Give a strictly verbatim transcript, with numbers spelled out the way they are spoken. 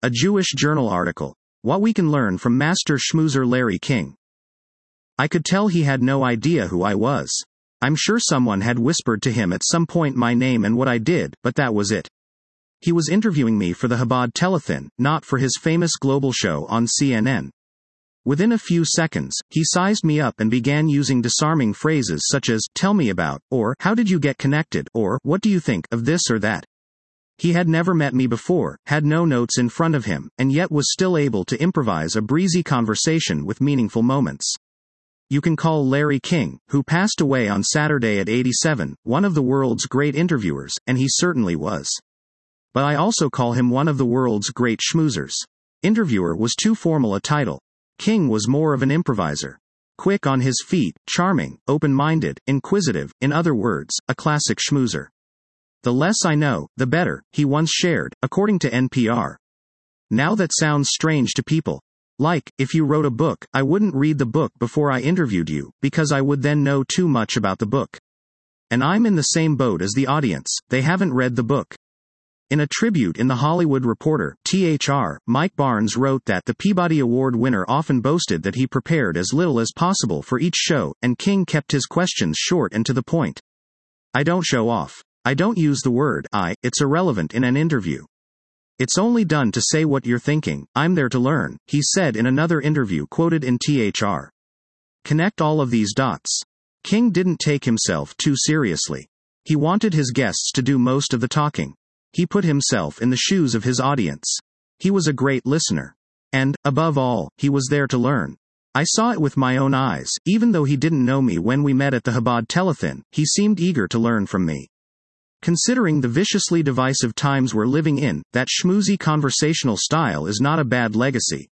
A Jewish Journal article. What we can learn from Master Schmoozer Larry King. I could tell he had no idea who I was. I'm sure someone had whispered to him at some point my name and what I did, but that was it. He was interviewing me for the Chabad telethon, not for his famous global show on C N N. Within a few seconds, he sized me up and began using disarming phrases such as, "Tell me about," or "How did you get connected," or "What do you think of this or that?" He had never met me before, had no notes in front of him, and yet was still able to improvise a breezy conversation with meaningful moments. You can call Larry King, who passed away on Saturday at eighty-seven, one of the world's great interviewers, and he certainly was. But I also call him one of the world's great schmoozers. Interviewer was too formal a title. King was more of an improviser. Quick on his feet, charming, open-minded, inquisitive, in other words, a classic schmoozer. The less I know, the better, he once shared, according to N P R. Now that sounds strange to people. Like, if you wrote a book, I wouldn't read the book before I interviewed you, because I would then know too much about the book. And I'm in the same boat as the audience, they haven't read the book. In a tribute in The Hollywood Reporter, T H R, Mike Barnes wrote that the Peabody Award winner often boasted that he prepared as little as possible for each show, and King kept his questions short and to the point. I don't show off. I don't use the word I, it's irrelevant in an interview. It's only done to say what you're thinking, I'm there to learn, he said in another interview quoted in T H R. Connect all of these dots. King didn't take himself too seriously. He wanted his guests to do most of the talking. He put himself in the shoes of his audience. He was a great listener. And, above all, he was there to learn. I saw it with my own eyes, even though he didn't know me when we met at the Chabad telethon, he seemed eager to learn from me. Considering the viciously divisive times we're living in, that schmoozy conversational style is not a bad legacy.